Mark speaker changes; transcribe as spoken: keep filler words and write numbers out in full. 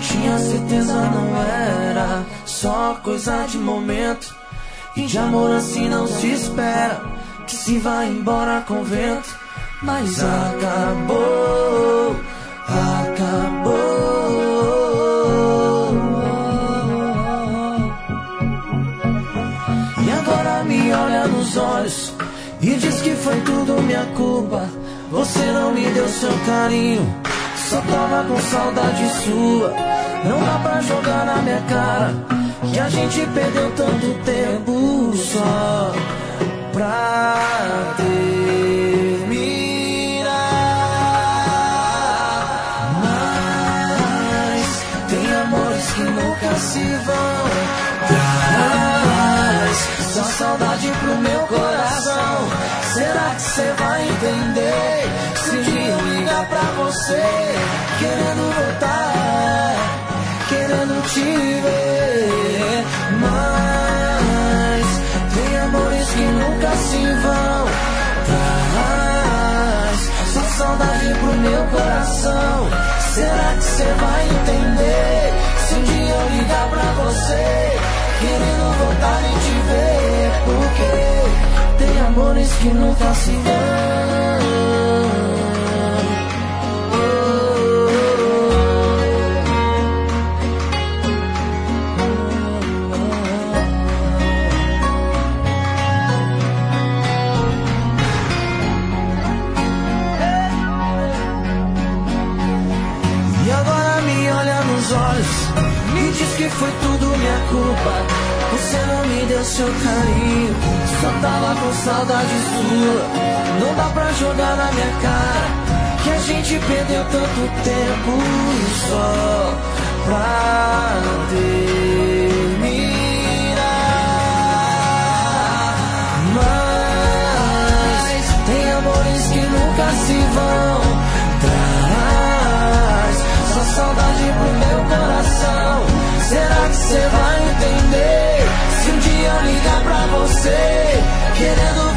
Speaker 1: tinha certeza não era só coisa de momento. E de amor assim não se espera que se vá embora com vento. Mas acabou, acabou. E agora me olha nos olhos e diz que foi tudo minha culpa. Você não me deu seu carinho, só tava com saudade sua. Não dá pra jogar na minha cara que a gente perdeu tanto tempo só pra terminar. Mas tem amores que nunca se vão. Traz só saudade pro meu coração. Será que cê vai entender se um dia eu ligar pra você querendo voltar, querendo te ver? Mas tem amores que nunca se vão. Traz só saudade pro meu coração. Será que cê vai entender se um dia eu ligar pra você querendo voltar e te ver? Porque tem amores que nunca se vão. E agora me olha nos olhos, me diz que foi tudo minha culpa. Você não me deu seu carinho, só tava com saudade sua. Não dá pra jogar na minha cara que a gente perdeu tanto tempo só pra terminar. Mas tem amores que nunca se vão. Traz só saudade pro meu coração. Será que cê vai entender se um dia eu ligar pra você querendo